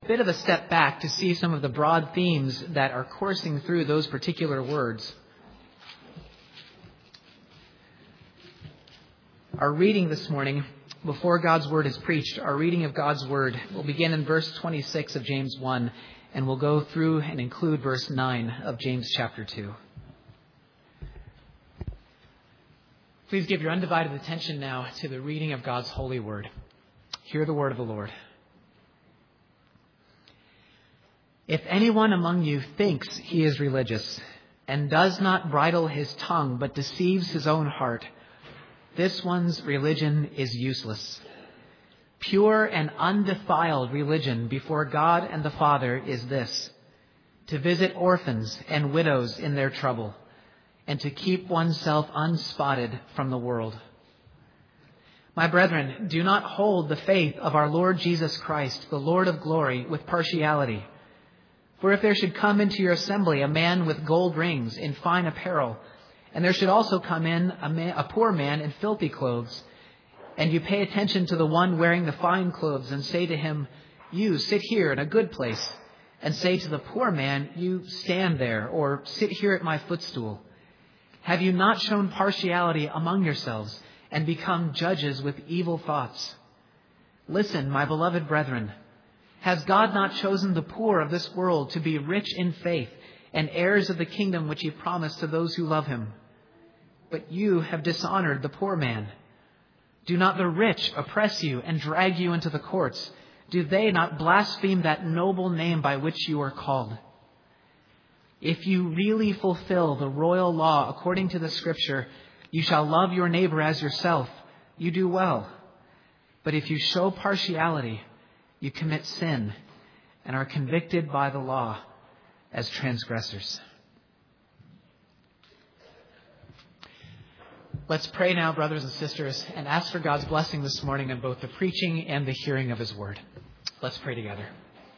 bit of a step back to see some of the broad themes that are coursing through those particular words. Our reading this morning, before God's Word is preached, our reading of God's Word will begin in verse 26 of James 1, and we'll go through and include verse 9 of James chapter 2. Please give your undivided attention now to the reading of God's holy Word. Hear the word of the Lord. If anyone among you thinks he is religious and does not bridle his tongue but deceives his own heart, this one's religion is useless. Pure and undefiled religion before God and the Father is this: to visit orphans and widows in their trouble, and to keep oneself unspotted from the world. My brethren, do not hold the faith of our Lord Jesus Christ, the Lord of glory, with partiality. For if there should come into your assembly a man with gold rings in fine apparel, and there should also come in a poor man in filthy clothes, and you pay attention to the one wearing the fine clothes and say to him, "You sit here in a good place," and say to the poor man, "You stand there," or "Sit here at my footstool," have you not shown partiality among yourselves and become judges with evil thoughts? Listen, my beloved brethren, has God not chosen the poor of this world to be rich in faith and heirs of the kingdom which he promised to those who love him? But you have dishonored the poor man. Do not the rich oppress you and drag you into the courts? Do they not blaspheme that noble name by which you are called? If you really fulfill the royal law according to the Scripture, you shall love your neighbor as yourself, you do well. But if you show partiality, you commit sin and are convicted by the law as transgressors. Let's pray now, brothers and sisters, and ask for God's blessing this morning on both the preaching and the hearing of his word. Let's pray together.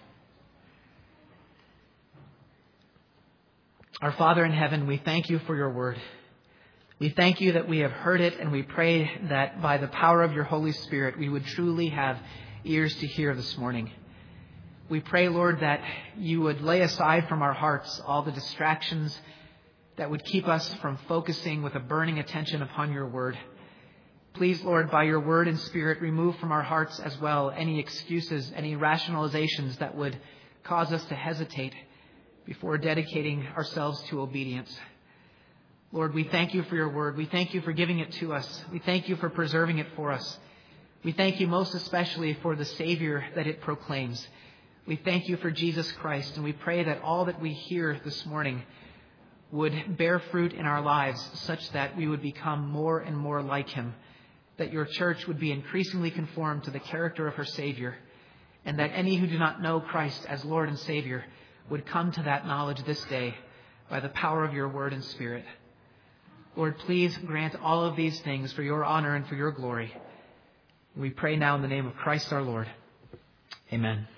Our Father in heaven, we thank you for your word. We thank you that we have heard it, and we pray that by the power of your Holy Spirit, we would truly have ears to hear this morning. We pray, Lord, that you would lay aside from our hearts all the distractions that would keep us from focusing with a burning attention upon your word. Please, Lord, by your word and spirit, remove from our hearts as well any excuses, any rationalizations that would cause us to hesitate before dedicating ourselves to obedience. Lord, we thank you for your word. We thank you for giving it to us. We thank you for preserving it for us. We thank you most especially for the Savior that it proclaims. We thank you for Jesus Christ, and we pray that all that we hear this morning would bear fruit in our lives such that we would become more and more like him, that your church would be increasingly conformed to the character of her Savior, and that any who do not know Christ as Lord and Savior would come to that knowledge this day by the power of your word and spirit. Lord, please grant all of these things for your honor and for your glory. We pray now in the name of Christ our Lord. Amen.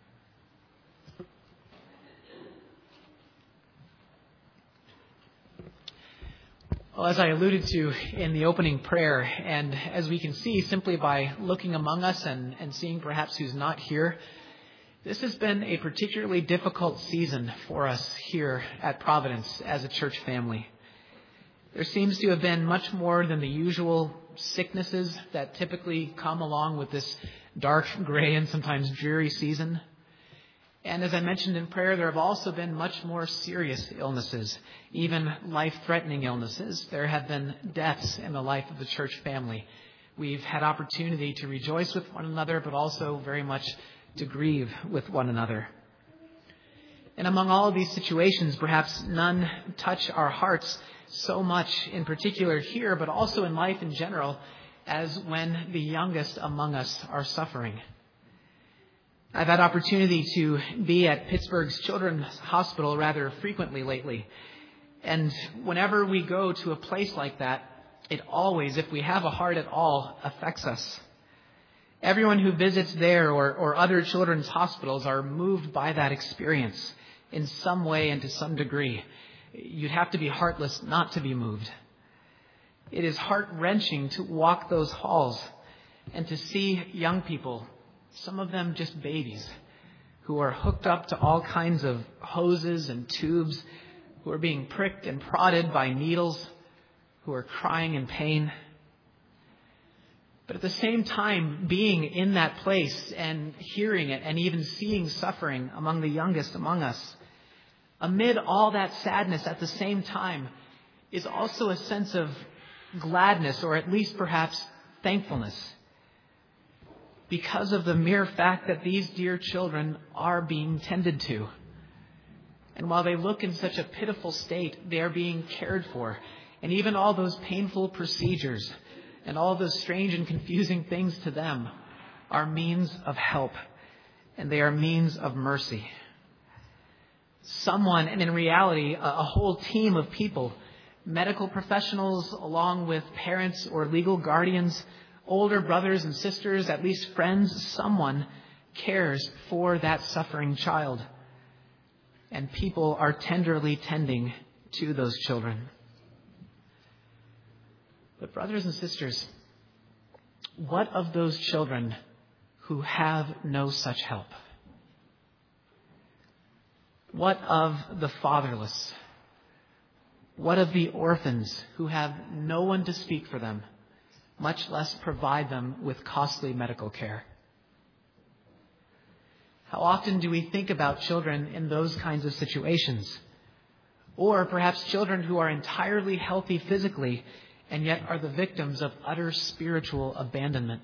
Well, as I alluded to in the opening prayer, and as we can see simply by looking among us and seeing perhaps who's not here, this has been a particularly difficult season for us here at Providence as a church family. There seems to have been much more than the usual sicknesses that typically come along with this dark, gray, and sometimes dreary season. And as I mentioned in prayer, there have also been much more serious illnesses, even life-threatening illnesses. There have been deaths in the life of the church family. We've had opportunity to rejoice with one another, but also very much to grieve with one another. And among all of these situations, perhaps none touch our hearts so much in particular here, but also in life in general, as when the youngest among us are suffering. I've had opportunity to be at Pittsburgh's Children's Hospital rather frequently lately. And whenever we go to a place like that, it always, if we have a heart at all, affects us. Everyone who visits there or other children's hospitals are moved by that experience in some way and to some degree. You'd have to be heartless not to be moved. It is heart-wrenching to walk those halls and to see young people, some of them just babies, who are hooked up to all kinds of hoses and tubes, who are being pricked and prodded by needles, who are crying in pain. But at the same time, being in that place and hearing it and even seeing suffering among the youngest among us, amid all that sadness at the same time is also a sense of gladness, or at least perhaps thankfulness, because of the mere fact that these dear children are being tended to. And while they look in such a pitiful state, they are being cared for. And even all those painful procedures and all those strange and confusing things to them are means of help, and they are means of mercy. Someone, and in reality, a whole team of people, medical professionals along with parents or legal guardians, older brothers and sisters, at least friends, someone cares for that suffering child. And people are tenderly tending to those children. But brothers and sisters, what of those children who have no such help? What of the fatherless? What of the orphans who have no one to speak for them, much less provide them with costly medical care? How often do we think about children in those kinds of situations? Or perhaps children who are entirely healthy physically and yet are the victims of utter spiritual abandonment.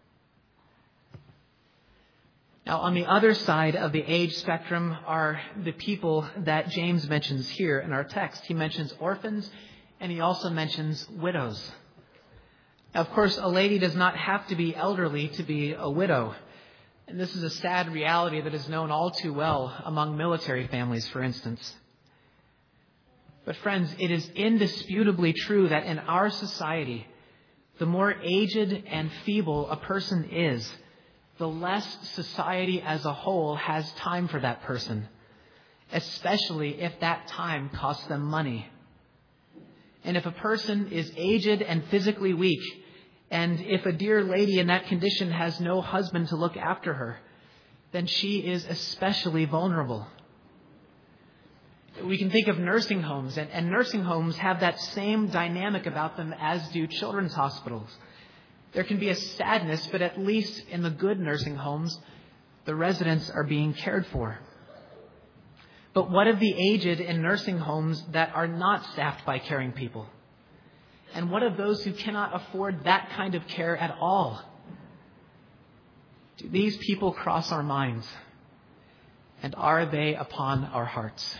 Now, on the other side of the age spectrum are the people that James mentions here in our text. He mentions orphans, and he also mentions widows. Now, of course, a lady does not have to be elderly to be a widow. And this is a sad reality that is known all too well among military families, for instance. But friends, it is indisputably true that in our society, the more aged and feeble a person is, the less society as a whole has time for that person, especially if that time costs them money. And if a person is aged and physically weak, and if a dear lady in that condition has no husband to look after her, then she is especially vulnerable. We can think of nursing homes, and nursing homes have that same dynamic about them as do children's hospitals. There can be a sadness, but at least in the good nursing homes, the residents are being cared for. But what of the aged in nursing homes that are not staffed by caring people? And what of those who cannot afford that kind of care at all? Do these people cross our minds? And are they upon our hearts?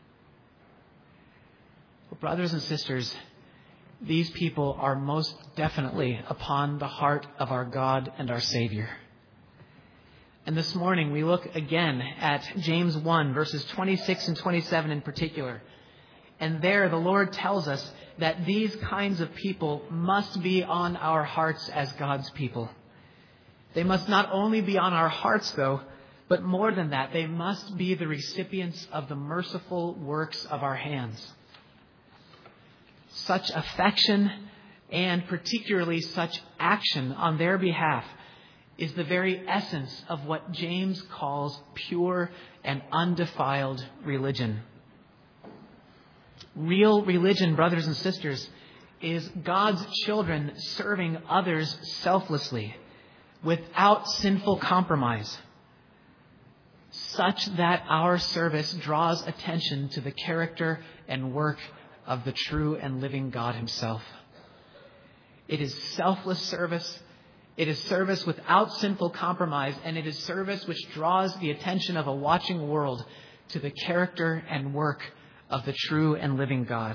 Well, brothers and sisters, these people are most definitely upon the heart of our God and our Savior. And this morning we look again at James 1, verses 26 and 27 in particular. And there the Lord tells us that these kinds of people must be on our hearts as God's people. They must not only be on our hearts, though, but more than that, they must be the recipients of the merciful works of our hands. Such affection, and particularly such action on their behalf, is the very essence of what James calls pure and undefiled religion. Real religion, brothers and sisters, is God's children serving others selflessly, without sinful compromise, such that our service draws attention to the character and work of the true and living God himself. It is selfless service. It is service without sinful compromise, and it is service which draws the attention of a watching world to the character and work of the true and living God.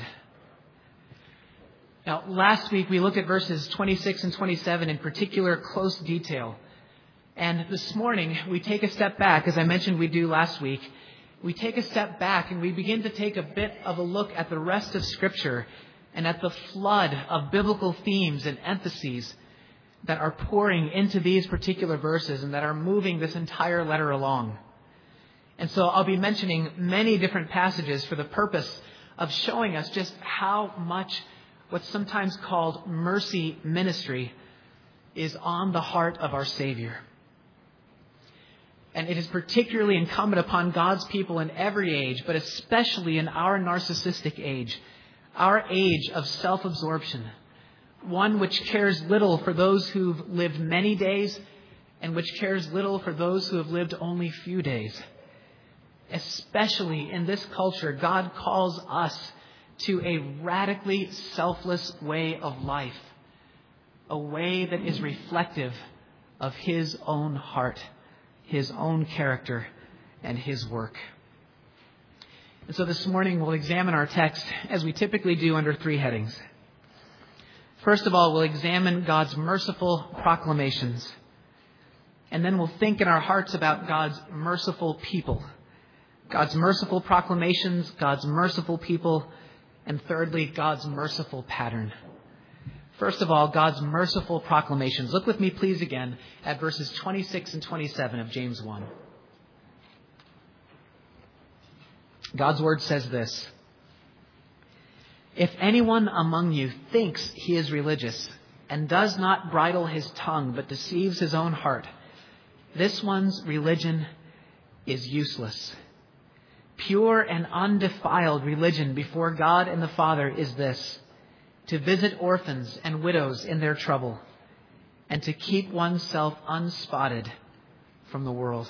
Now, last week we looked at verses 26 and 27 in particular close detail. And this morning we take a step back, as I mentioned we do last week. We take a step back and we begin to take a bit of a look at the rest of Scripture and at the flood of biblical themes and emphases that are pouring into these particular verses and that are moving this entire letter along. And so I'll be mentioning many different passages for the purpose of showing us just how much what's sometimes called mercy ministry is on the heart of our Savior. And it is particularly incumbent upon God's people in every age, but especially in our narcissistic age, our age of self-absorption, one which cares little for those who've lived many days and which cares little for those who have lived only few days. Especially in this culture, God calls us to a radically selfless way of life, a way that is reflective of His own heart, His own character, and His work. And so this morning we'll examine our text as we typically do under three headings. First of all, we'll examine God's merciful proclamations. And then we'll think in our hearts about God's merciful people. God's merciful proclamations, God's merciful people, and thirdly, God's merciful pattern. First of all, God's merciful proclamations. Look with me, please, again at verses 26 and 27 of James 1. God's word says this: "If anyone among you thinks he is religious and does not bridle his tongue but deceives his own heart, this one's religion is useless. Pure and undefiled religion before God and the Father is this: to visit orphans and widows in their trouble, and to keep oneself unspotted from the world."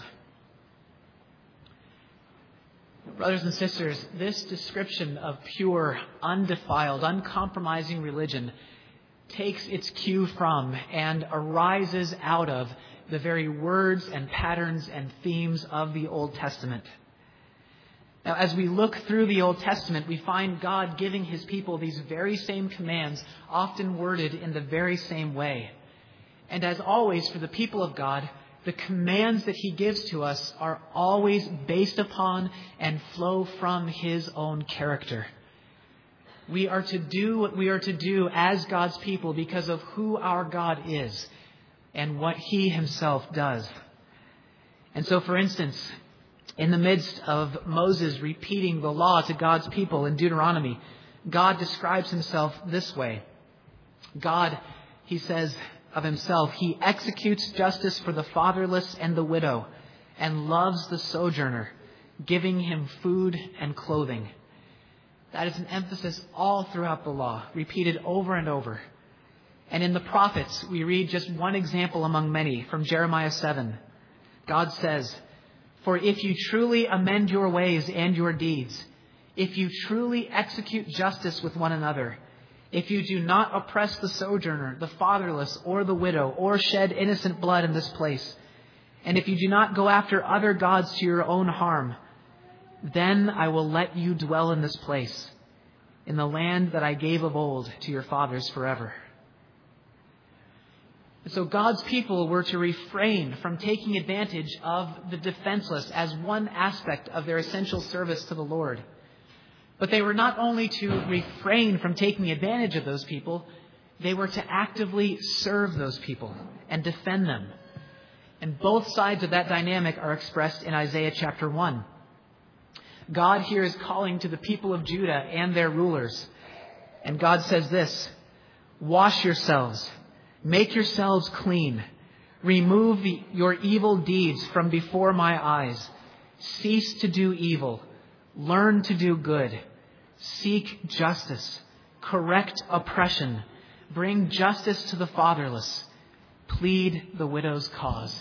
Brothers and sisters, this description of pure, undefiled, uncompromising religion takes its cue from and arises out of the very words and patterns and themes of the Old Testament. Now, as we look through the Old Testament, we find God giving His people these very same commands, often worded in the very same way. And as always, for the people of God, the commands that He gives to us are always based upon and flow from His own character. We are to do what we are to do as God's people because of who our God is and what He Himself does. And so, for instance, in the midst of Moses repeating the law to God's people in Deuteronomy, God describes Himself this way. God, He says of Himself, He executes justice for the fatherless and the widow and loves the sojourner, giving him food and clothing. That is an emphasis all throughout the law, repeated over and over. And in the prophets, we read just one example among many from Jeremiah 7. God says, "For if you truly amend your ways and your deeds, if you truly execute justice with one another, if you do not oppress the sojourner, the fatherless, or the widow, or shed innocent blood in this place, and if you do not go after other gods to your own harm, then I will let you dwell in this place, in the land that I gave of old to your fathers forever." And so God's people were to refrain from taking advantage of the defenseless as one aspect of their essential service to the Lord. But they were not only to refrain from taking advantage of those people, they were to actively serve those people and defend them. And both sides of that dynamic are expressed in Isaiah chapter 1. God here is calling to the people of Judah and their rulers. And God says this: "Wash yourselves, make yourselves clean, remove your evil deeds from before my eyes, cease to do evil, learn to do good, seek justice, correct oppression, bring justice to the fatherless, plead the widow's cause."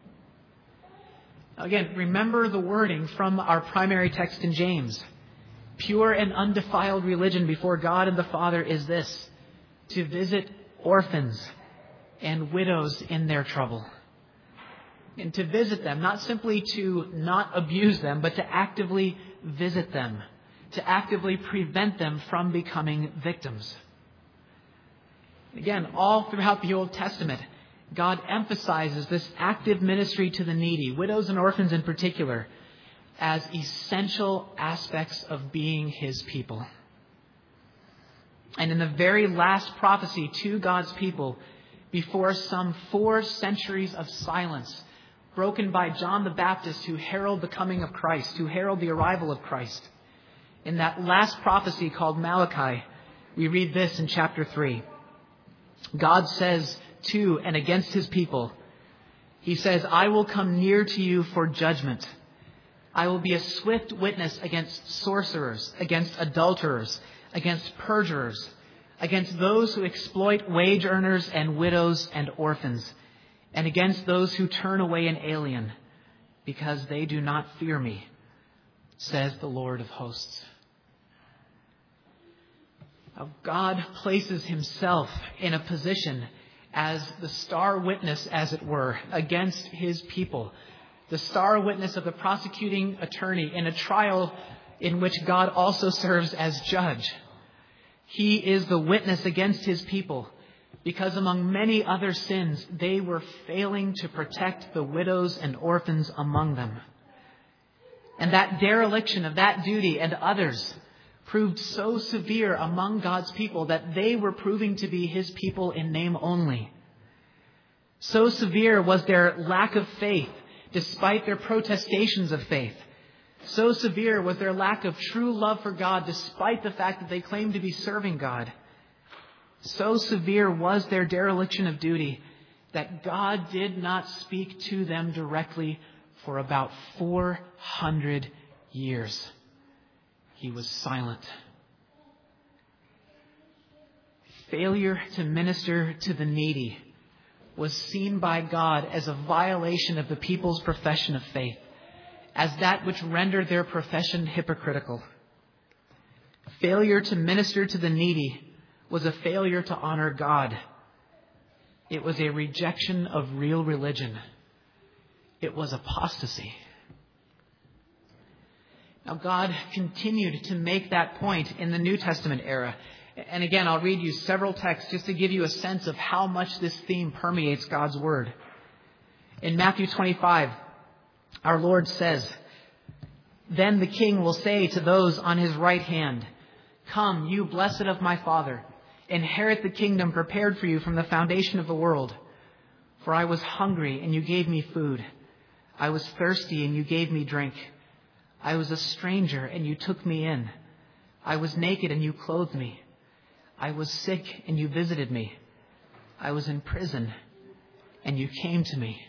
Again, remember the wording from our primary text in James. Pure and undefiled religion before God and the Father is this: to visit orphans and widows in their trouble. And to visit them, not simply to not abuse them, but to actively visit them, to actively prevent them from becoming victims. Again, all throughout the Old Testament, God emphasizes this active ministry to the needy, widows and orphans in particular, as essential aspects of being His people. And in the very last prophecy to God's people, before some 4 centuries of silence, broken by John the Baptist, who heralded the coming of Christ, who heralded the arrival of Christ, in that last prophecy called Malachi, we read this in chapter 3. God says to and against His people, He says, I will come near to you for judgment. I will be a swift witness against sorcerers, against adulterers, against perjurers, against those who exploit wage earners and widows and orphans, and against those who turn away an alien, because they do not fear me, says the Lord of hosts. Now, God places himself in a position as the star witness, as it were, against his people. The star witness of the prosecuting attorney in a trial in which God also serves as judge. He is the witness against his people because among many other sins, they were failing to protect the widows and orphans among them. And that dereliction of that duty and others proved so severe among God's people that they were proving to be his people in name only. So severe was their lack of faith, despite their protestations of faith. So severe was their lack of true love for God, despite the fact that they claimed to be serving God. So severe was their dereliction of duty that God did not speak to them directly for about 400 years. He was silent. Failure to minister to the needy was seen by God as a violation of the people's profession of faith, as that which rendered their profession hypocritical. Failure to minister to the needy was a failure to honor God. It was a rejection of real religion. It was apostasy. Now, God continued to make that point in the New Testament era. And again, I'll read you several texts just to give you a sense of how much this theme permeates God's Word. In Matthew 25, our Lord says, "Then the king will say to those on his right hand, 'Come, you blessed of my Father, inherit the kingdom prepared for you from the foundation of the world. For I was hungry, and you gave me food. I was thirsty, and you gave me drink. I was a stranger, and you took me in. I was naked, and you clothed me. I was sick, and you visited me. I was in prison, and you came to me.'"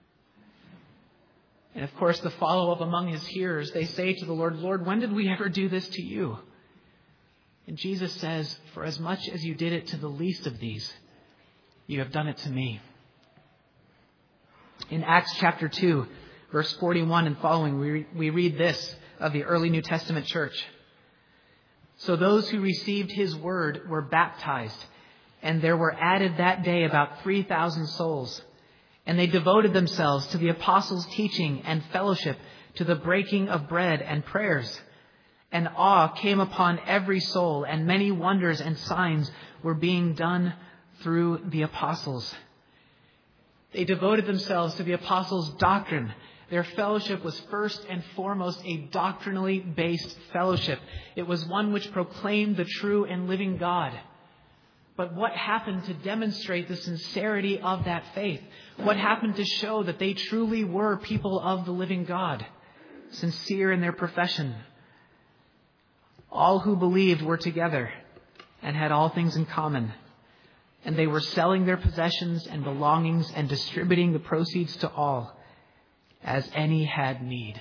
And of course, the follow-up among his hearers, they say to the Lord, "Lord, when did we ever do this to you?" And Jesus says, "For as much as you did it to the least of these, you have done it to me." In Acts chapter 2, verse 41 and following, we read this of the early New Testament church. "So those who received his word were baptized, and there were added that day about 3,000 souls. And they devoted themselves to the apostles' teaching and fellowship, to the breaking of bread and prayers. And awe came upon every soul, and many wonders and signs were being done through the apostles." They devoted themselves to the apostles' doctrine. Their fellowship was first and foremost a doctrinally based fellowship. It was one which proclaimed the true and living God. But what happened to demonstrate the sincerity of that faith? What happened to show that they truly were people of the living God, sincere in their profession? All who believed were together and had all things in common. And they were selling their possessions and belongings and distributing the proceeds to all, as any had need.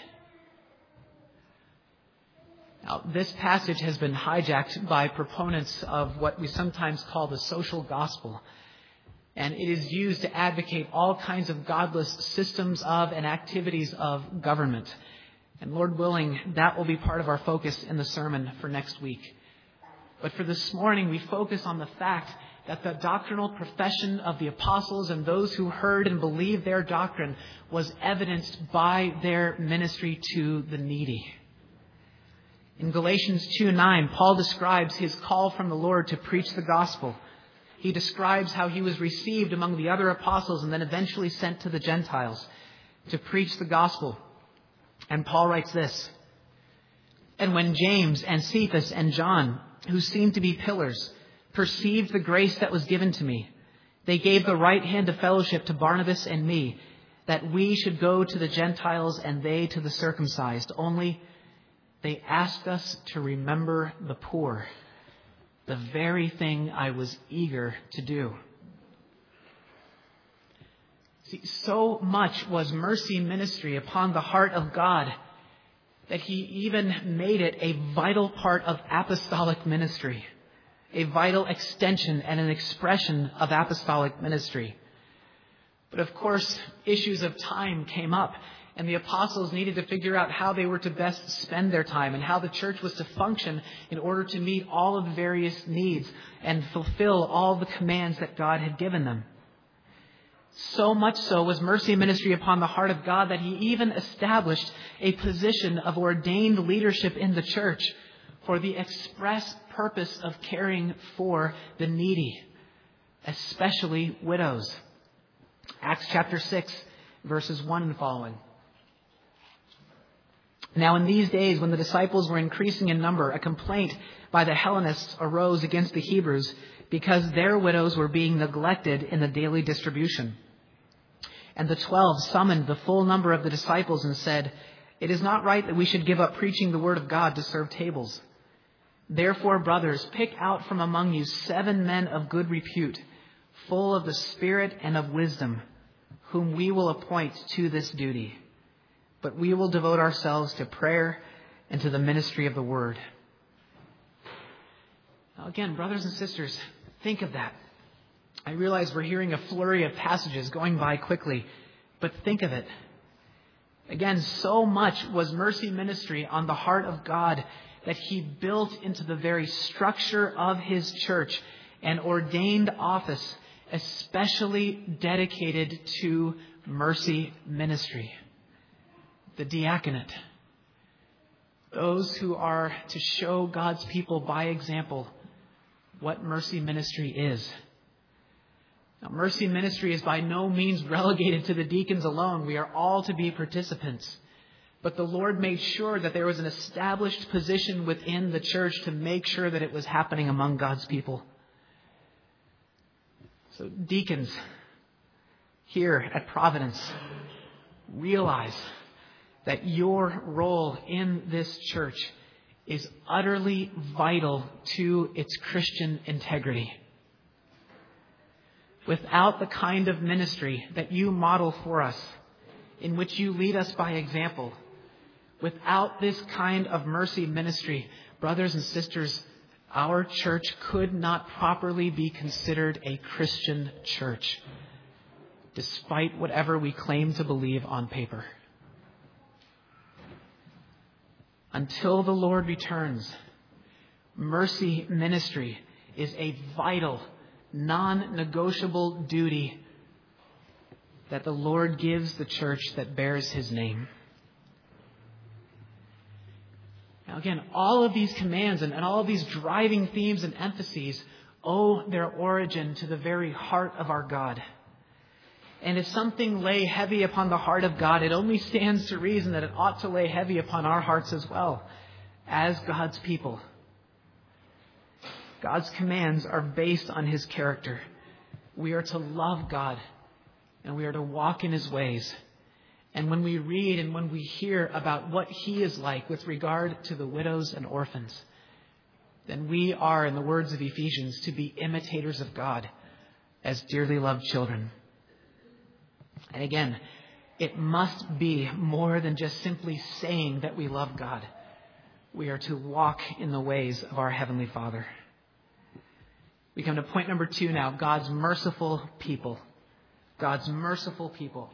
Now, this passage has been hijacked by proponents of what we sometimes call the social gospel. And it is used to advocate all kinds of godless systems of and activities of government. And Lord willing, that will be part of our focus in the sermon for next week. But for this morning, we focus on the fact that the doctrinal profession of the apostles and those who heard and believed their doctrine was evidenced by their ministry to the needy. In Galatians 2:9, Paul describes his call from the Lord to preach the gospel. He describes how he was received among the other apostles and then eventually sent to the Gentiles to preach the gospel. And Paul writes this, "And when James and Cephas and John, who seemed to be pillars, perceived the grace that was given to me, they gave the right hand of fellowship to Barnabas and me, that we should go to the Gentiles and they to the circumcised. Only they asked us to remember the poor, the very thing I was eager to do." See, so much was mercy ministry upon the heart of God that he even made it a vital part of apostolic ministry, a vital extension and an expression of apostolic ministry. But of course, issues of time came up, and the apostles needed to figure out how they were to best spend their time and how the church was to function in order to meet all of the various needs and fulfill all the commands that God had given them. So much so was mercy ministry upon the heart of God that he even established a position of ordained leadership in the church for the express purpose of caring for the needy, especially widows. Acts chapter 6, verses 1 and following. Now in these days, when the disciples were increasing in number, a complaint by the Hellenists arose against the Hebrews because their widows were being neglected in the daily distribution. And the 12 summoned the full number of the disciples and said, "It is not right that we should give up preaching the word of God to serve tables. Therefore, brothers, pick out from among you 7 men of good repute, full of the Spirit and of wisdom, whom we will appoint to this duty. But we will devote ourselves to prayer and to the ministry of the word." Now again, brothers and sisters, think of that. I realize we're hearing a flurry of passages going by quickly, but think of it. Again, so much was mercy ministry on the heart of God that he built into the very structure of his church an ordained office especially dedicated to mercy ministry. The diaconate. Those who are to show God's people by example what mercy ministry is. Now, mercy ministry is by no means relegated to the deacons alone. We are all to be participants. But the Lord made sure that there was an established position within the church to make sure that it was happening among God's people. So deacons here at Providence, realize that your role in this church is utterly vital to its Christian integrity. Without the kind of ministry that you model for us, in which you lead us by example, without this kind of mercy ministry, brothers and sisters, our church could not properly be considered a Christian church, despite whatever we claim to believe on paper. Until the Lord returns, mercy ministry is a vital, non-negotiable duty that the Lord gives the church that bears his name. Now again, all of these commands and all of these driving themes and emphases owe their origin to the very heart of our God. And if something lay heavy upon the heart of God, it only stands to reason that it ought to lay heavy upon our hearts as well, as God's people. God's commands are based on his character. We are to love God, and we are to walk in his ways. And when we read and when we hear about what he is like with regard to the widows and orphans, then we are, in the words of Ephesians, to be imitators of God as dearly loved children. And again, it must be more than just simply saying that we love God. We are to walk in the ways of our Heavenly Father. We come to point number 2 now, God's merciful people. God's merciful people.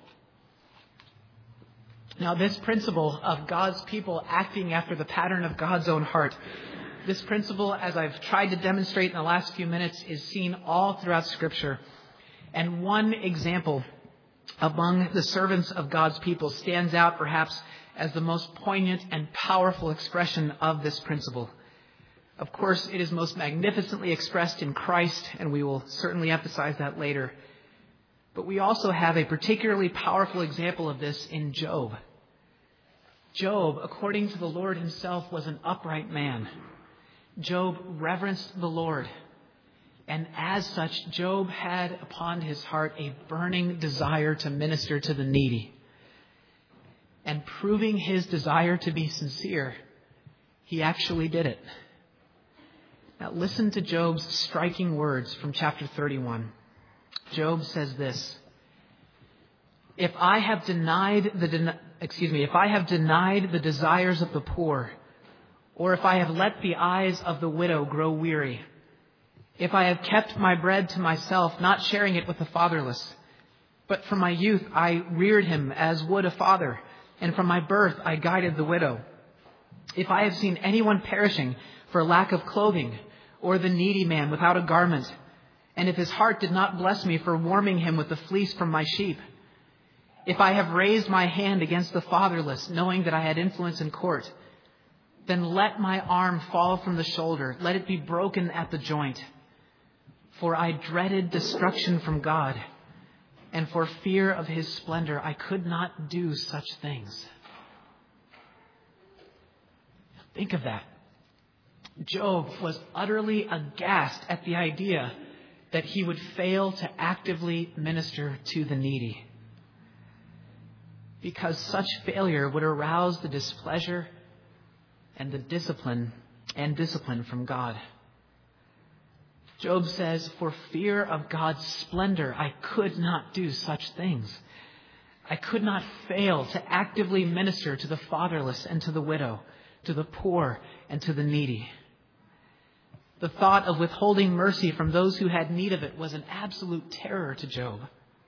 Now, this principle of God's people acting after the pattern of God's own heart, this principle, as I've tried to demonstrate in the last few minutes, is seen all throughout Scripture. And one example among the servants of God's people stands out perhaps as the most poignant and powerful expression of this principle. Of course, it is most magnificently expressed in Christ, and we will certainly emphasize that later. But we also have a particularly powerful example of this in Job. Job, according to the Lord himself, was an upright man. Job reverenced the Lord. And as such, Job had upon his heart a burning desire to minister to the needy. And proving his desire to be sincere, he actually did it. Now listen to Job's striking words from chapter 31. Job says this, If I have denied the desires of the poor, or if I have let the eyes of the widow grow weary, if I have kept my bread to myself, not sharing it with the fatherless, but from my youth I reared him as would a father, and from my birth I guided the widow. If I have seen anyone perishing for lack of clothing, or the needy man without a garment, and if his heart did not bless me for warming him with the fleece from my sheep, if I have raised my hand against the fatherless, knowing that I had influence in court, then let my arm fall from the shoulder, let it be broken at the joint. For I dreaded destruction from God, and for fear of his splendor I could not do such things. Think of that. Job was utterly aghast at the idea that he would fail to actively minister to the needy, because such failure would arouse the displeasure and the discipline from God. Job says, for fear of God's splendor, I could not do such things. I could not fail to actively minister to the fatherless and to the widow, to the poor and to the needy. The thought of withholding mercy from those who had need of it was an absolute terror to Job.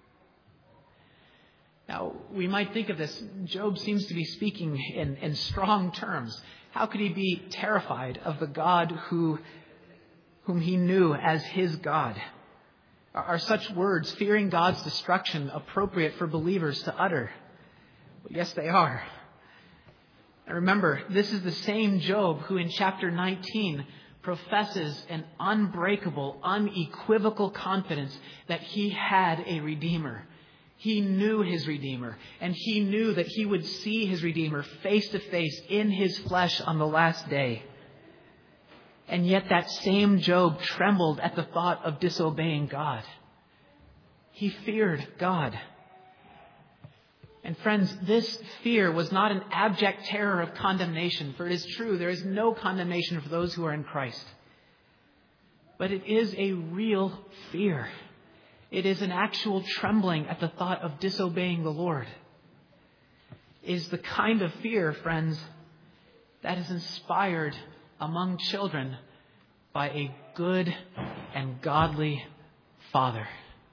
Now, we might think of this. Job seems to be speaking in strong terms. How could he be terrified of the God whom he knew as his God? Are such words, fearing God's destruction, appropriate for believers to utter? Well, yes, they are. And remember, this is the same Job who in chapter 19 professes an unbreakable, unequivocal confidence that he had a Redeemer. He knew his Redeemer, and he knew that he would see his Redeemer face to face in his flesh on the last day. And yet that same Job trembled at the thought of disobeying God. He feared God. And friends, this fear was not an abject terror of condemnation, for it is true, there is no condemnation for those who are in Christ. But it is a real fear. It is an actual trembling at the thought of disobeying the Lord. It is the kind of fear, friends, that is inspired among children by a good and godly Father.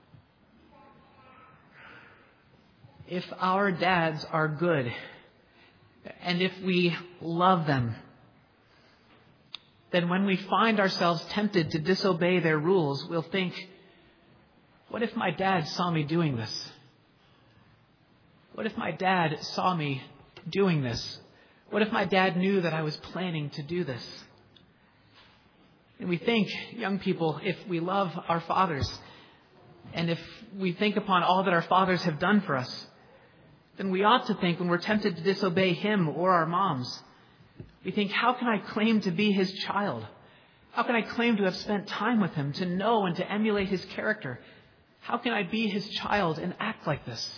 If our dads are good, and if we love them, then when we find ourselves tempted to disobey their rules, we'll think, what if my dad saw me doing this? What if my dad saw me doing this? What if my dad knew that I was planning to do this? And we think, young people, if we love our fathers, and if we think upon all that our fathers have done for us, then we ought to think, when we're tempted to disobey him or our moms, we think, how can I claim to be his child? How can I claim to have spent time with him, to know and to emulate his character? How can I be his child and act like this?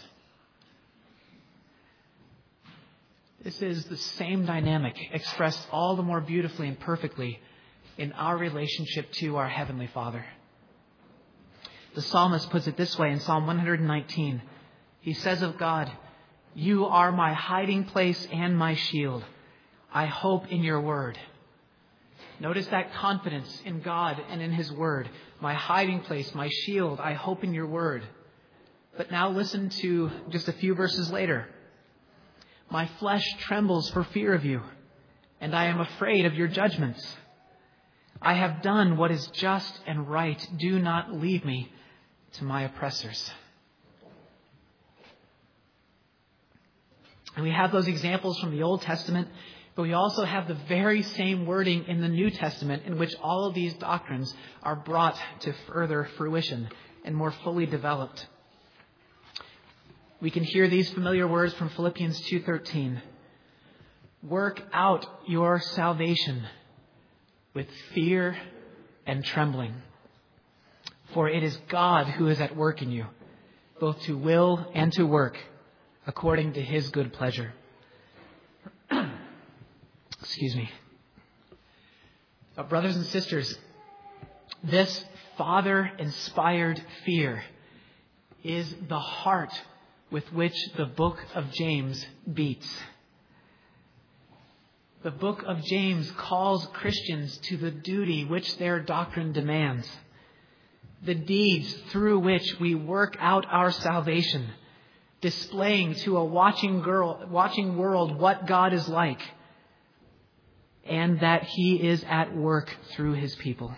This is the same dynamic expressed all the more beautifully and perfectly in our relationship to our Heavenly Father. The psalmist puts it this way in Psalm 119. He says of God, "You are my hiding place and my shield. I hope in your word." Notice that confidence in God and in his word. My hiding place, my shield, I hope in your word. But now listen to just a few verses later. My flesh trembles for fear of you, and I am afraid of your judgments. I have done what is just and right. Do not leave me to my oppressors. And we have those examples from the Old Testament, but we also have the very same wording in the New Testament in which all of these doctrines are brought to further fruition and more fully developed. We can hear these familiar words from Philippians 2:13. Work out your salvation with fear and trembling. For it is God who is at work in you, both to will and to work, according to his good pleasure. Excuse me. Brothers and sisters, this Father-inspired fear is the heart with which the book of James beats. The book of James calls Christians to the duty which their doctrine demands, the deeds through which we work out our salvation, displaying to a watching world what God is like, and that He is at work through His people.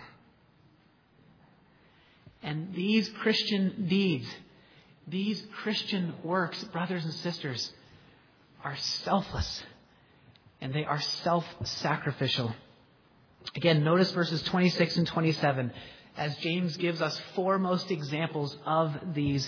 And these Christian deeds, these Christian works, brothers and sisters, are selfless, and they are self-sacrificial. Again, notice verses 26 and 27 as James gives us foremost examples of this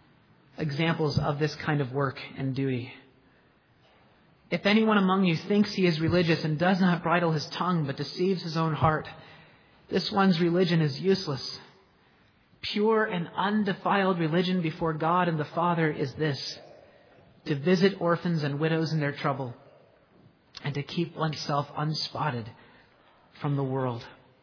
kind of work and duty. If anyone among you thinks he is religious and does not bridle his tongue but deceives his own heart, this one's religion is useless. Pure and undefiled religion before God and the Father is this: to visit orphans and widows in their trouble, and to keep oneself unspotted from the world.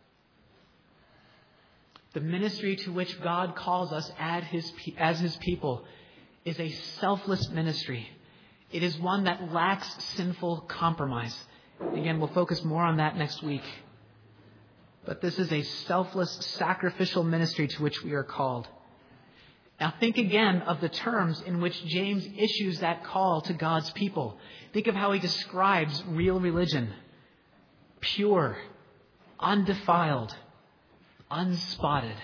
The ministry to which God calls us as His people is a selfless ministry. It is one that lacks sinful compromise. Again, we'll focus more on that next week. But this is a selfless, sacrificial ministry to which we are called. Now think again of the terms in which James issues that call to God's people. Think of how he describes real religion: pure, undefiled, unspotted.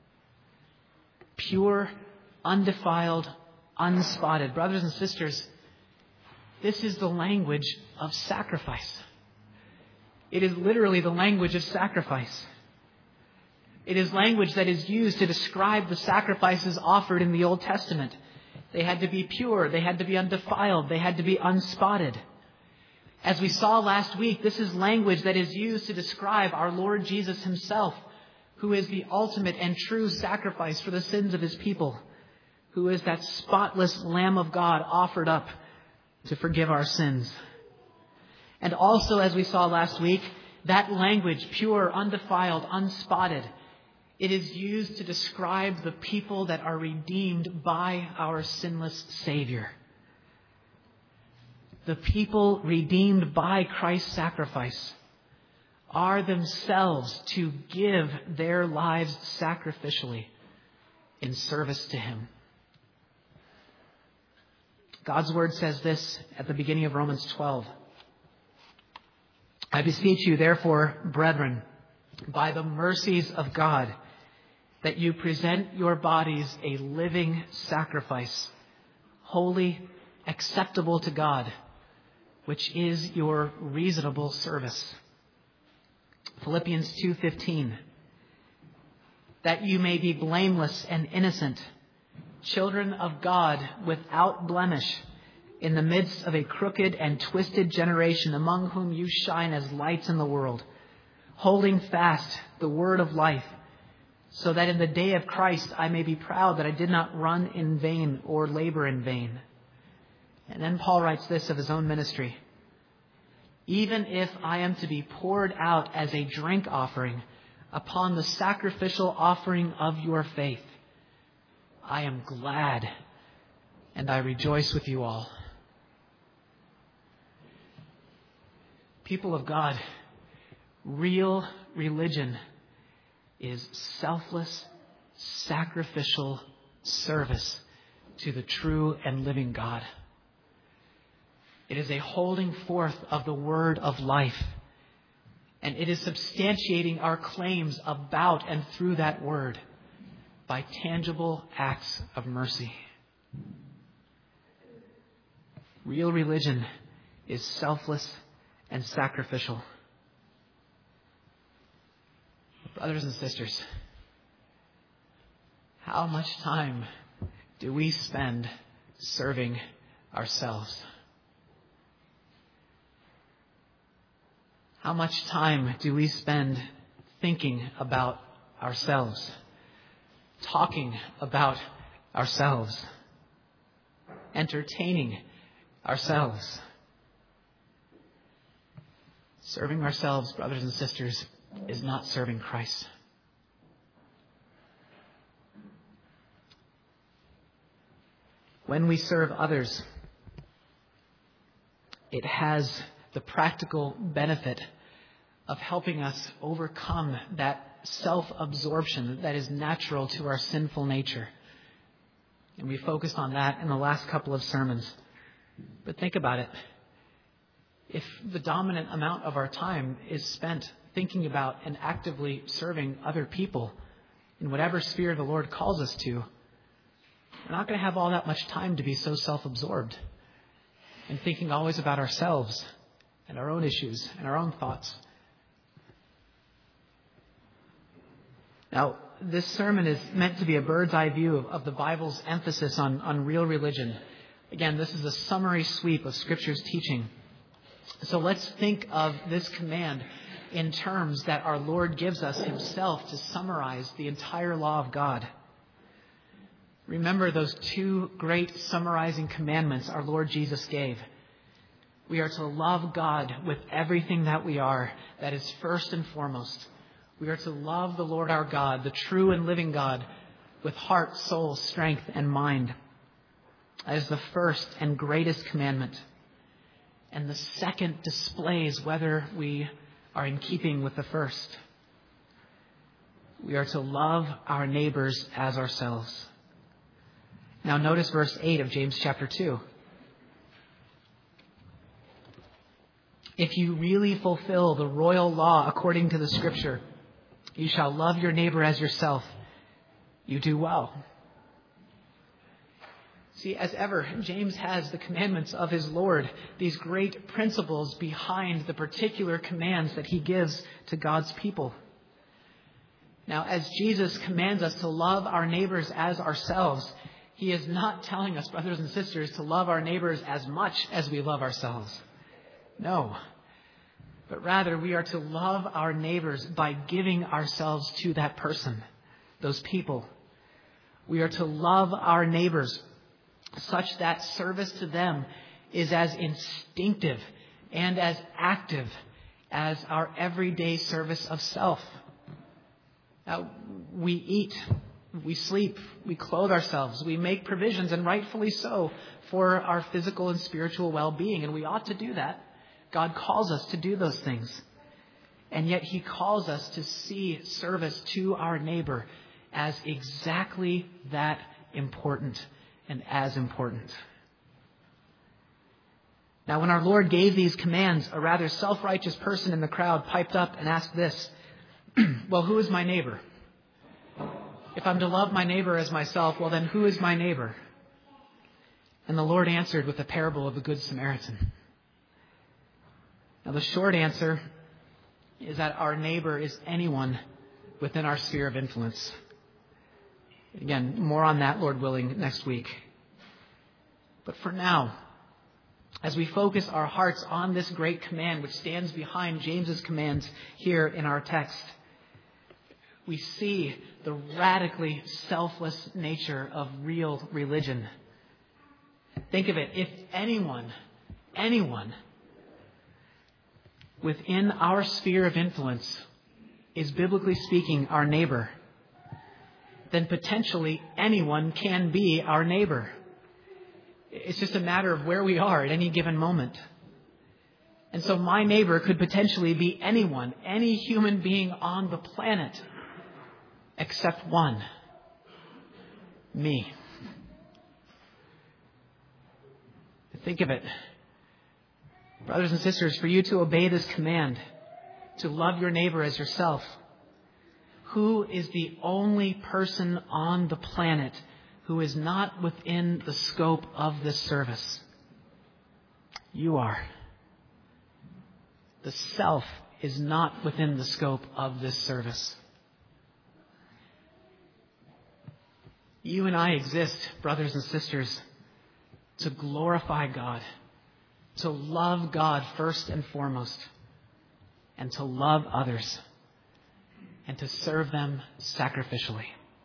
Pure, undefiled, unspotted. Brothers and sisters, this is the language of sacrifice. It is literally the language of sacrifice. It is language that is used to describe the sacrifices offered in the Old Testament. They had to be pure, they had to be undefiled, they had to be unspotted. As we saw last week, this is language that is used to describe our Lord Jesus Himself, who is the ultimate and true sacrifice for the sins of His people, who is that spotless Lamb of God offered up to forgive our sins. And also, as we saw last week, that language, pure, undefiled, unspotted, it is used to describe the people that are redeemed by our sinless Savior. The people redeemed by Christ's sacrifice are themselves to give their lives sacrificially in service to Him. God's Word says this at the beginning of Romans 12. I beseech you, therefore, brethren, by the mercies of God, that you present your bodies a living sacrifice, holy, acceptable to God, which is your reasonable service. Philippians 2:15, that you may be blameless and innocent, children of God without blemish, in the midst of a crooked and twisted generation, among whom you shine as lights in the world, holding fast the word of life, so that in the day of Christ I may be proud that I did not run in vain or labor in vain. And then Paul writes this of his own ministry: even if I am to be poured out as a drink offering upon the sacrificial offering of your faith, I am glad and I rejoice with you all. People of God, real religion is selfless, sacrificial service to the true and living God. It is a holding forth of the word of life, and it is substantiating our claims about and through that word by tangible acts of mercy. Real religion is selfless and sacrificial. Brothers and sisters, how much time do we spend serving ourselves? How much time do we spend thinking about ourselves, talking about ourselves, entertaining ourselves? Serving ourselves, brothers and sisters, is not serving Christ. When we serve others, it has the practical benefit of helping us overcome that self-absorption that is natural to our sinful nature. And we focused on that in the last couple of sermons. But think about it. If the dominant amount of our time is spent thinking about and actively serving other people in whatever sphere the Lord calls us to, we're not going to have all that much time to be so self-absorbed and thinking always about ourselves and our own issues and our own thoughts. Now, this sermon is meant to be a bird's eye view of the Bible's emphasis on real religion. Again, this is a summary sweep of Scripture's teaching. So let's think of this command in terms that our Lord gives us himself to summarize the entire law of God. Remember those two great summarizing commandments our Lord Jesus gave. We are to love God with everything that we are. That is first and foremost. We are to love the Lord our God, the true and living God, with heart, soul, strength, and mind. That is the first and greatest commandment. And the second displays whether we are in keeping with the first. We are to love our neighbors as ourselves. Now notice verse 8 of James chapter 2. If you really fulfill the royal law according to the Scripture, you shall love your neighbor as yourself. You do well. See, as ever, James has the commandments of his Lord, these great principles behind the particular commands that he gives to God's people. Now, as Jesus commands us to love our neighbors as ourselves, he is not telling us, brothers and sisters, to love our neighbors as much as we love ourselves. No. But rather, we are to love our neighbors by giving ourselves to that person, those people. We are to love our neighbors such that service to them is as instinctive and as active as our everyday service of self. Now, we eat, we sleep, we clothe ourselves, we make provisions, and rightfully so, for our physical and spiritual well-being, and we ought to do that. God calls us to do those things. And yet he calls us to see service to our neighbor as exactly that important and as important. Now, when our Lord gave these commands, a rather self-righteous person in the crowd piped up and asked this, well, who is my neighbor? If I'm to love my neighbor as myself, well, then who is my neighbor? And the Lord answered with the parable of the Good Samaritan. Now, the short answer is that our neighbor is anyone within our sphere of influence. Again, more on that, Lord willing, next week. But for now, as we focus our hearts on this great command which stands behind James's commands here in our text, we see the radically selfless nature of real religion. Think of it. If anyone within our sphere of influence is, biblically speaking, our neighbor, then potentially anyone can be our neighbor. It's just a matter of where we are at any given moment. And so my neighbor could potentially be anyone, any human being on the planet, except one, me. Think of it. Brothers and sisters, for you to obey this command, to love your neighbor as yourself, who is the only person on the planet who is not within the scope of this service? You are. The self is not within the scope of this service. You and I exist, brothers and sisters, to glorify God, to love God first and foremost, and to love others, and to serve them sacrificially.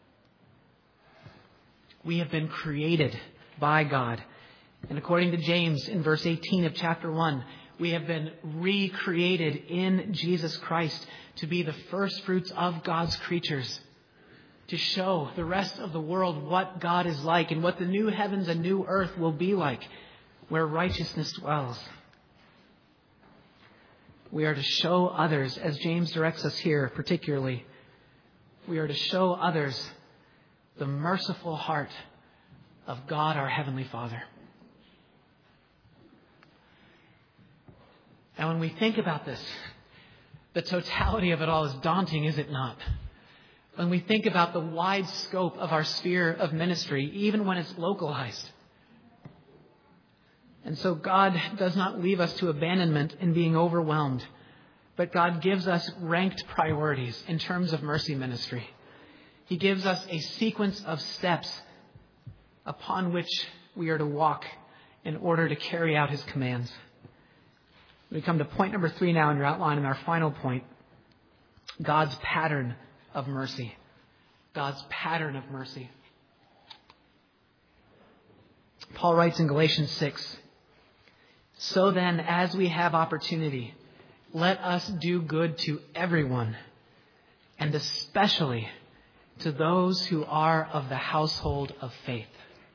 We have been created by God. And according to James in verse 18 of chapter 1, we have been recreated in Jesus Christ to be the first fruits of God's creatures. to show the rest of the world what God is like and what the new heavens and new earth will be like, where righteousness dwells. We are to show others, as James directs us here particularly, we are to show others the merciful heart of God our Heavenly Father. Now, when we think about this, the totality of it all is daunting, is it not? When we think about the wide scope of our sphere of ministry, even when it's localized. And so God does not leave us to abandonment in being overwhelmed, but God gives us ranked priorities in terms of mercy ministry. He gives us a sequence of steps upon which we are to walk in order to carry out His commands. We come to point number 3 now in your outline, and our final point, God's pattern of mercy. God's pattern of mercy. Paul writes in Galatians 6, "So then, as we have opportunity, let us do good to everyone, and especially to those who are of the household of faith."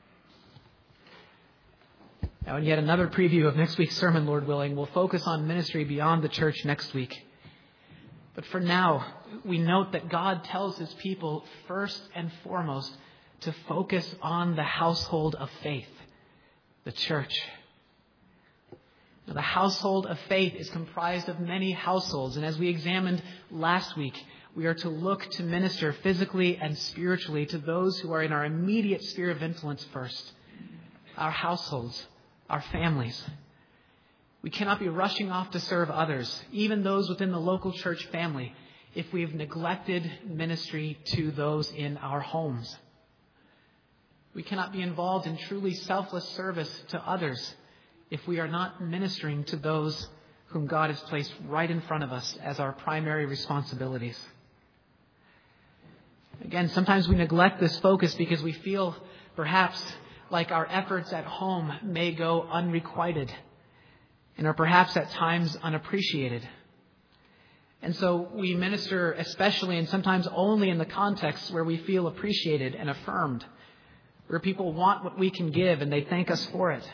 Now, in yet another preview of next week's sermon, Lord willing, we'll focus on ministry beyond the church next week. But for now, we note that God tells His people first and foremost to focus on the household of faith, the church. Now, the household of faith is comprised of many households, and as we examined last week, we are to look to minister physically and spiritually to those who are in our immediate sphere of influence first, our households, our families. We cannot be rushing off to serve others, even those within the local church family, if we've neglected ministry to those in our homes. We cannot be involved in truly selfless service to others if we are not ministering to those whom God has placed right in front of us as our primary responsibilities. Again, sometimes we neglect this focus because we feel perhaps like our efforts at home may go unrequited and are perhaps at times unappreciated. And so we minister especially and sometimes only in the contexts where we feel appreciated and affirmed, where people want what we can give and they thank us for it.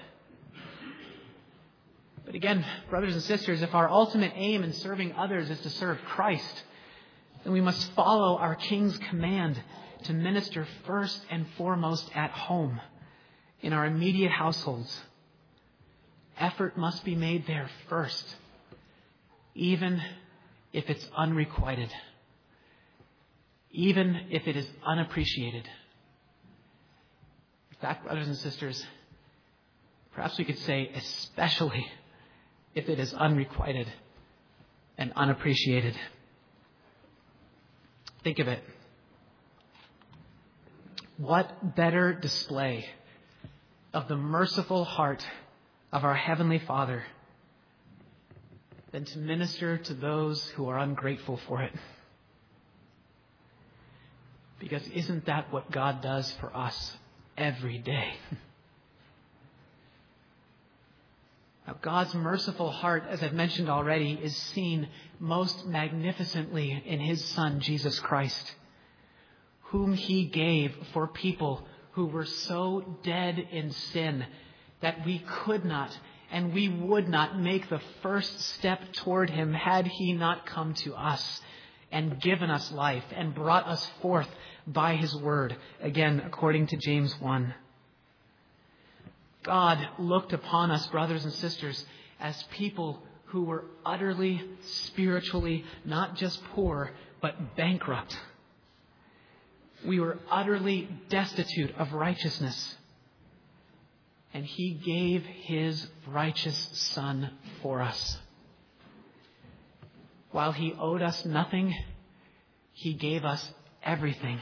But again, brothers and sisters, if our ultimate aim in serving others is to serve Christ, then we must follow our King's command to minister first and foremost at home, in our immediate households. Effort must be made there first, even if it's unrequited, even if it is unappreciated. In fact, brothers and sisters, perhaps we could say especially if it is unrequited and unappreciated. Think of it. What better display of the merciful heart of our Heavenly Father than to minister to those who are ungrateful for it? Because isn't that what God does for us every day? Now, God's merciful heart, as I've mentioned already, is seen most magnificently in His Son, Jesus Christ, whom He gave for people who were so dead in sin that we could not and we would not make the first step toward Him had He not come to us and given us life and brought us forth by His word, again, according to James 1. God looked upon us, brothers and sisters, as people who were utterly, spiritually, not just poor, but bankrupt. We were utterly destitute of righteousness. And He gave His righteous Son for us. While He owed us nothing, He gave us everything.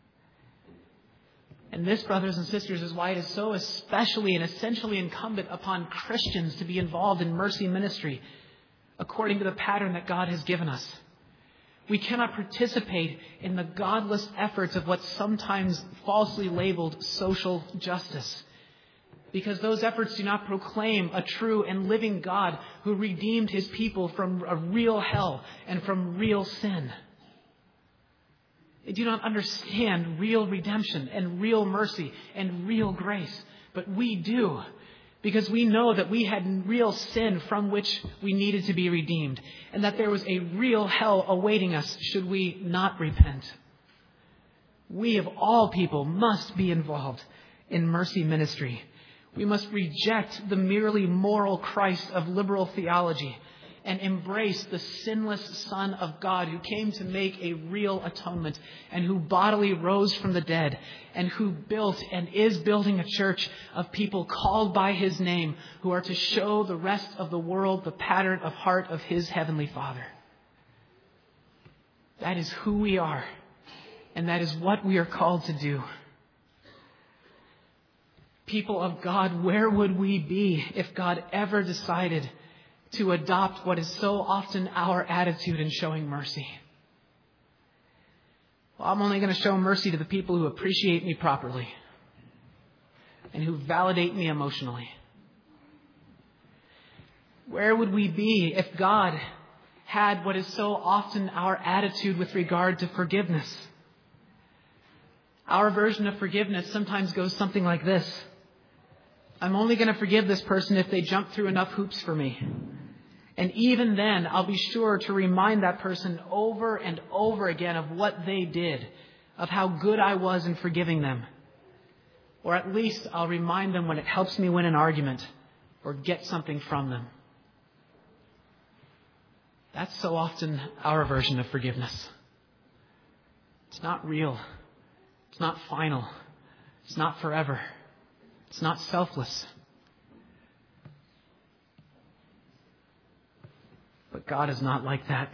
And this, brothers and sisters, is why it is so especially and essentially incumbent upon Christians to be involved in mercy ministry according to the pattern that God has given us. We cannot participate in the godless efforts of what's sometimes falsely labeled social justice, because those efforts do not proclaim a true and living God who redeemed His people from a real hell and from real sin. They do not understand real redemption and real mercy and real grace. But we do, because we know that we had real sin from which we needed to be redeemed, and that there was a real hell awaiting us should we not repent. We of all people must be involved in mercy ministry. We must reject the merely moral Christ of liberal theology and embrace the sinless Son of God who came to make a real atonement and who bodily rose from the dead and who built and is building a church of people called by his name who are to show the rest of the world the pattern of heart of his heavenly Father. That is who we are, and that is what we are called to do. People of God, where would we be if God ever decided to adopt what is so often our attitude in showing mercy? Well, I'm only going to show mercy to the people who appreciate me properly and who validate me emotionally. Where would we be if God had what is so often our attitude with regard to forgiveness? Our version of forgiveness sometimes goes something like this. I'm only going to forgive this person if they jump through enough hoops for me. And even then, I'll be sure to remind that person over and over again of what they did, of how good I was in forgiving them. Or at least I'll remind them when it helps me win an argument or get something from them. That's so often our version of forgiveness. It's not real. It's not final. It's not forever. It's not selfless. But God is not like that.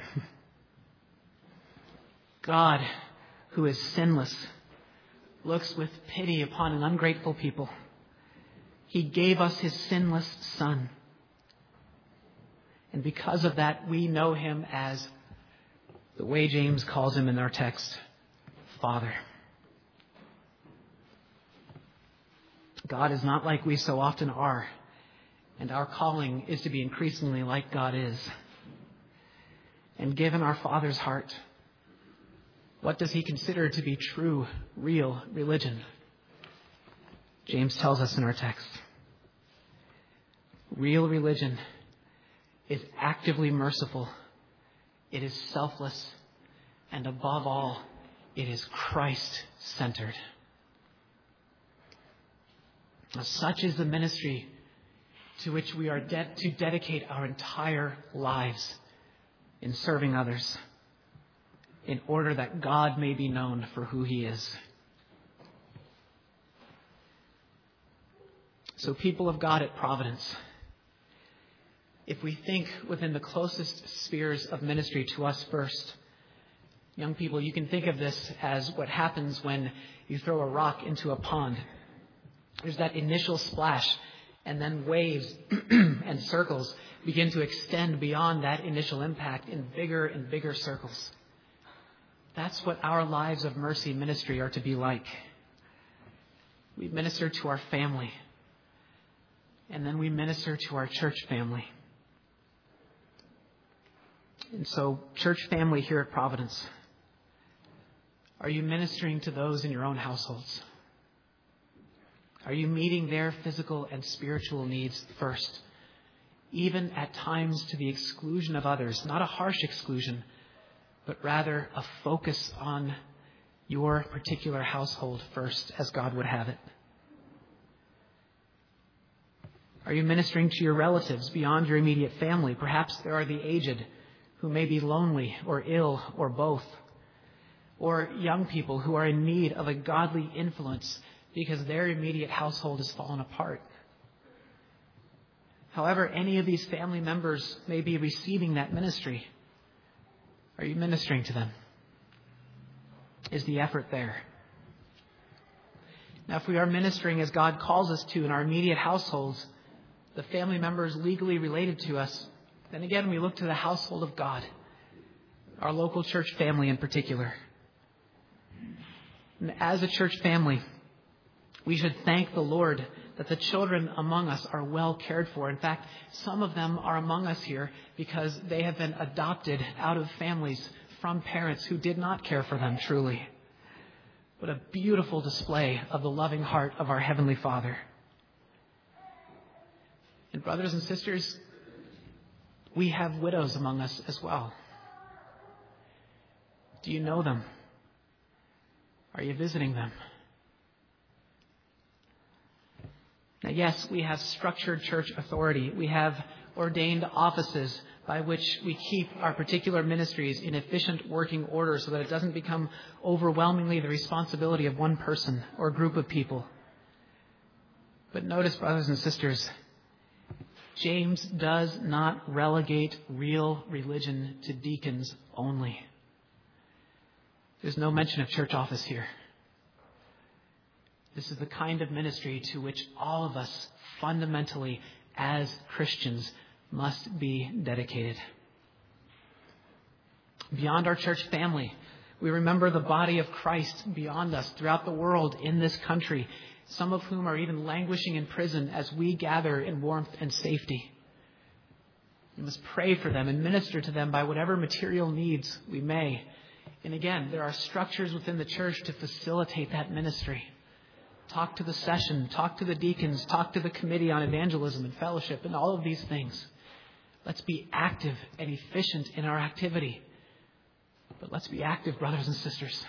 God, who is sinless, looks with pity upon an ungrateful people. He gave us his sinless Son. And because of that, we know him as, the way James calls him in our text, Father. God is not like we so often are, and our calling is to be increasingly like God is. And given our Father's heart, what does he consider to be true, real religion? James tells us in our text. Real religion is actively merciful. It is selfless. And above all, it is Christ-centered. Such is the ministry to which we are to dedicate our entire lives in serving others, in order that God may be known for who he is. So, people of God at Providence, if we think within the closest spheres of ministry to us first, young people, you can think of this as what happens when you throw a rock into a pond. There's that initial splash, and then waves and circles begin to extend beyond that initial impact in bigger and bigger circles. That's what our lives of mercy ministry are to be like. We minister to our family, and then we minister to our church family. And so, church family here at Providence, are you ministering to those in your own households? Are you meeting their physical and spiritual needs first, even at times to the exclusion of others? Not a harsh exclusion, but rather a focus on your particular household first, as God would have it. Are you ministering to your relatives beyond your immediate family? Perhaps there are the aged who may be lonely or ill or both, or young people who are in need of a godly influence because their immediate household has fallen apart. However, any of these family members may be receiving that ministry. Are you ministering to them? Is the effort there? Now, if we are ministering as God calls us to in our immediate households, the family members legally related to us, then again we look to the household of God, our local church family in particular. And as a church family, we should thank the Lord that the children among us are well cared for. In fact, some of them are among us here because they have been adopted out of families from parents who did not care for them truly. What a beautiful display of the loving heart of our Heavenly Father. And brothers and sisters, we have widows among us as well. Do you know them? Are you visiting them? Now, yes, we have structured church authority. We have ordained offices by which we keep our particular ministries in efficient working order so that it doesn't become overwhelmingly the responsibility of one person or group of people. But notice, brothers and sisters, James does not relegate real religion to deacons only. There's no mention of church office here. This is the kind of ministry to which all of us fundamentally as Christians must be dedicated. Beyond our church family, we remember the body of Christ beyond us throughout the world, in this country, some of whom are even languishing in prison as we gather in warmth and safety. We must pray for them and minister to them by whatever material needs we may. And again, there are structures within the church to facilitate that ministry. Talk to the session, talk to the deacons, talk to the committee on evangelism and fellowship and all of these things. Let's be active and efficient in our activity. But let's be active, brothers and sisters.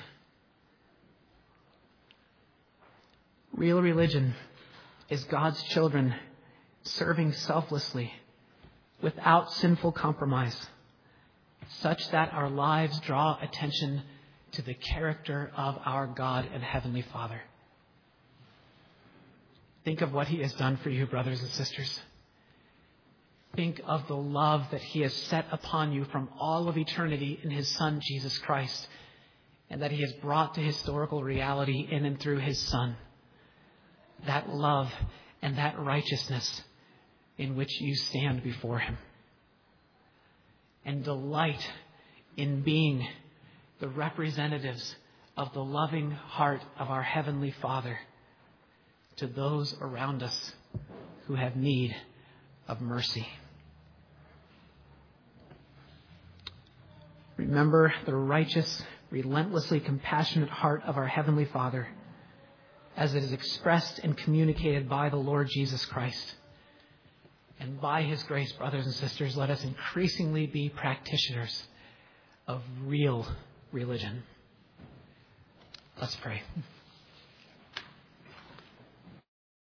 Real religion is God's children serving selflessly, without sinful compromise, such that our lives draw attention to the character of our God and Heavenly Father. Think of what He has done for you, brothers and sisters. Think of the love that He has set upon you from all of eternity in His Son, Jesus Christ, and that He has brought to historical reality in and through His Son. That love and that righteousness in which you stand before Him. And delight in being the representatives of the loving heart of our Heavenly Father to those around us who have need of mercy. Remember the righteous, relentlessly compassionate heart of our Heavenly Father as it is expressed and communicated by the Lord Jesus Christ. And by His grace, brothers and sisters, let us increasingly be practitioners of real religion. Let's pray.